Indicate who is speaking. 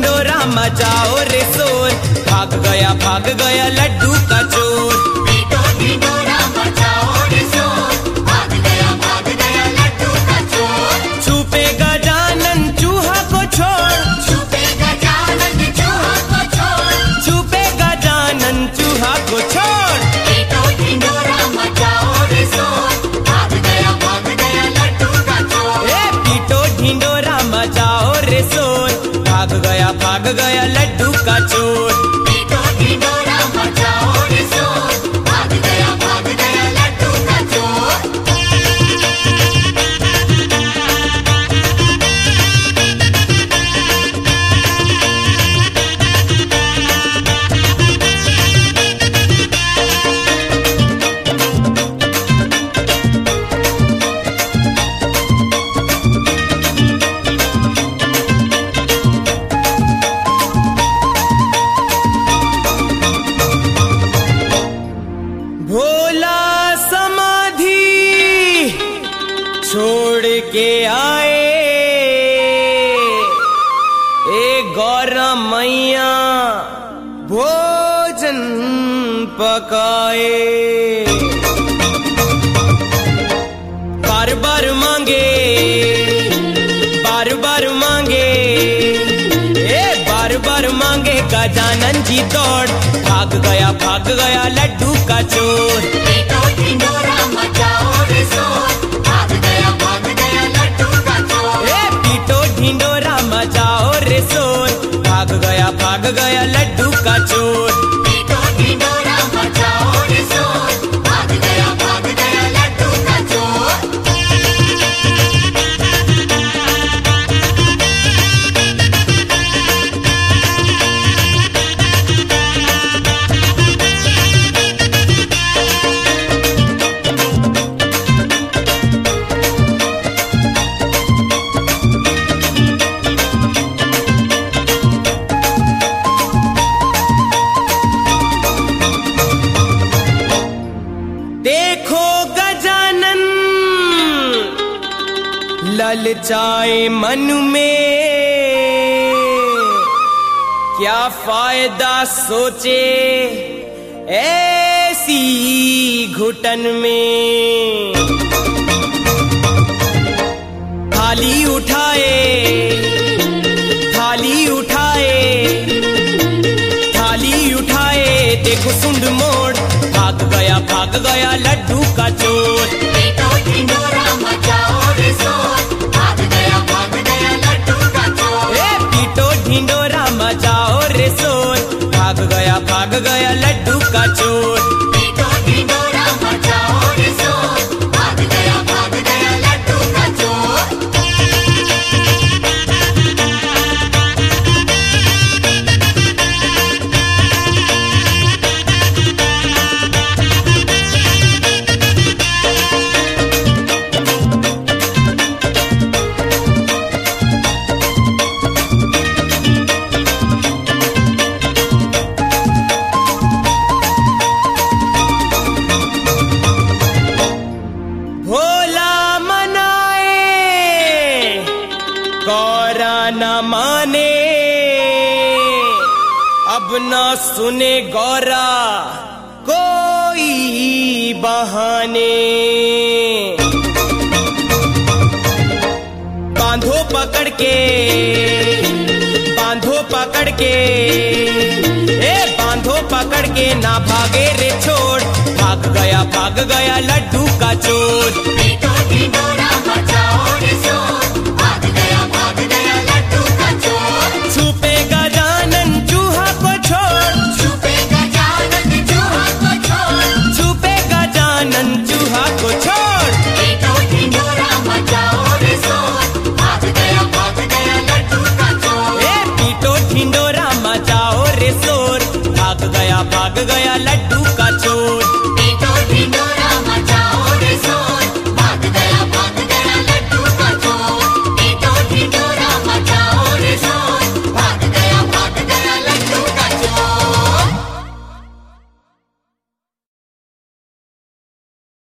Speaker 1: ढिंडोरा मचाओ रे शोर, भाग गया लड्डू का चोर।
Speaker 2: पीटो ढिंडोरा मचाओ रे शोर, भाग गया लड्डू का चोर।
Speaker 1: छुपे गजानन चूहा को छोड़,
Speaker 2: छुपे गजानन चूहा को छोड़,
Speaker 1: छुपे गजानन चूहा को छोड़।
Speaker 2: पीटो ढिंडोरा मचाओ रे शोर, भाग गया लड्डू का चोर।
Speaker 1: ए पीटो ढिंडोरा मचाओ रे शोर, भाग गया लड्डू का चोर।
Speaker 2: पीटो ढिंडोरा मचाओ रे शोर, भाग गया लड्डू का चोर।
Speaker 1: भोला समाधि छोड़ के आए, ए गौरा मैया भोजन पकाए। बार बार मांगे, बार बार मांगे, ए बार बार मांगे गजानन जी दौड़, भाग गया लड्डू का चोर।
Speaker 2: पीटो ढिंडोरा मचाओ रे शोर, भाग गया लड्डू का चोर।
Speaker 1: ए पीटो ढिंडोरा मचाओ रे शोर, भाग गया लड्डू का चोर।
Speaker 2: पीटो ढिंडोरा मचाओ रे शोर, भाग गया लड्डू का चोर।
Speaker 1: देखो गजानन ललचाए मन में, क्या फायदा सोचे ऐसी घुटन में। थाली उठाए, थाली उठाए, थाली उठाए, देखो सुंड मोड़, भाग गया लड्डू का चोर।
Speaker 2: पीटो ढिंडोरा मचाओ रे शोर, भाग गया लड्डू का चोर।
Speaker 1: ए पीटो ढिंडोरा मचाओ रे शोर, भाग गया लड्डू का चोर।
Speaker 2: पीटो ढिंडोरा मचाओ रे शोर, भाग गया लड्डू का चोर।
Speaker 1: भोला मनाए गौरा न माने, अब न सुने गौरा कोई बहाने। बांधो पकड़ के, बांधो पकड़ के, ए बांधो पकड़ के, ना भागे रे छोड़, भाग गया लड्डू का चोर।
Speaker 2: पीटो ढिंडोरा मचाओ रे शोर, भाग गया लड्डू का चोर।
Speaker 1: छुपे गजानन चूहा को छोड़,
Speaker 2: छुपे गजानन चूहा को छोड़,
Speaker 1: छुपे गजानन चूहा को छोड़।
Speaker 2: पीटो ढिंडोरा मचाओ रे शोर, भाग गया लड्डू का चोर।
Speaker 1: ए पीटो ढिंडोरा मचाओ रे शोर, भाग गया लड्डू